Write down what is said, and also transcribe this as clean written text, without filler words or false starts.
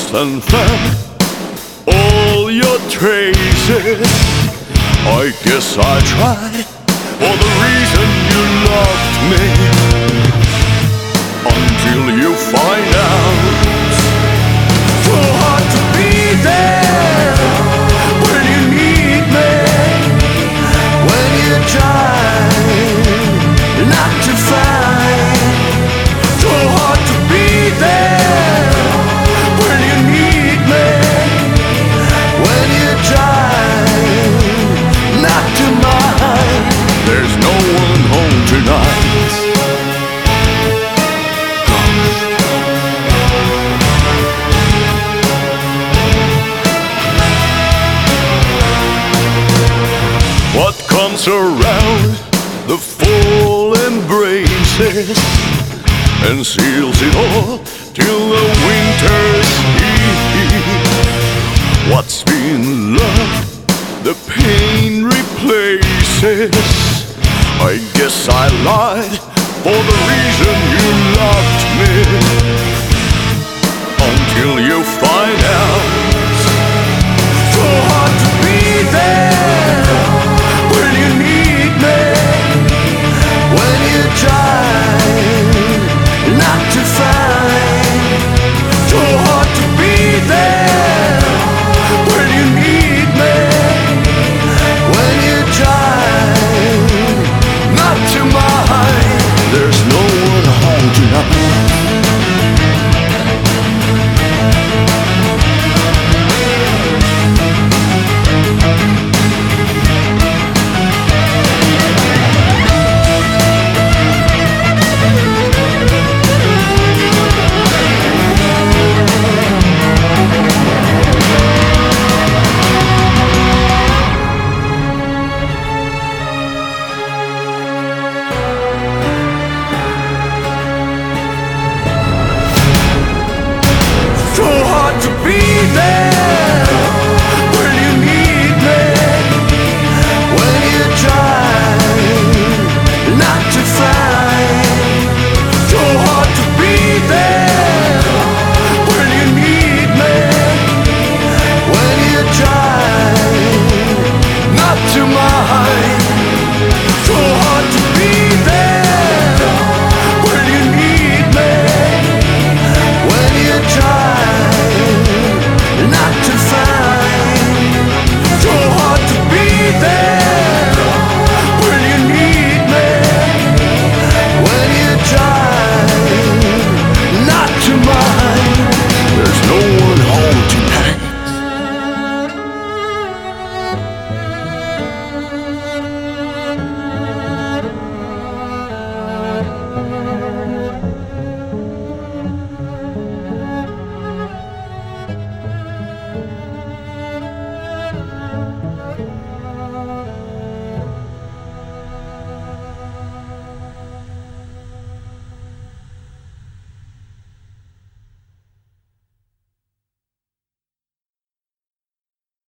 lost and found all your traces. I guess I tried for the reason you loved me, until you find out. So hard to be there when you need me, when you try not to find. So hard to be there when you need me, when you try not to mind. There's no one home tonight. What comes around, the fall embraces and seals it all till the winter's eve. What's been loved, the pain replaces. I guess I lied for the reason you loved me, until you find out. So hard to be there when you need me, when you try not to find. So hard to be there when you need me, when you try not to mind. There's no one home tonight. So hard to be there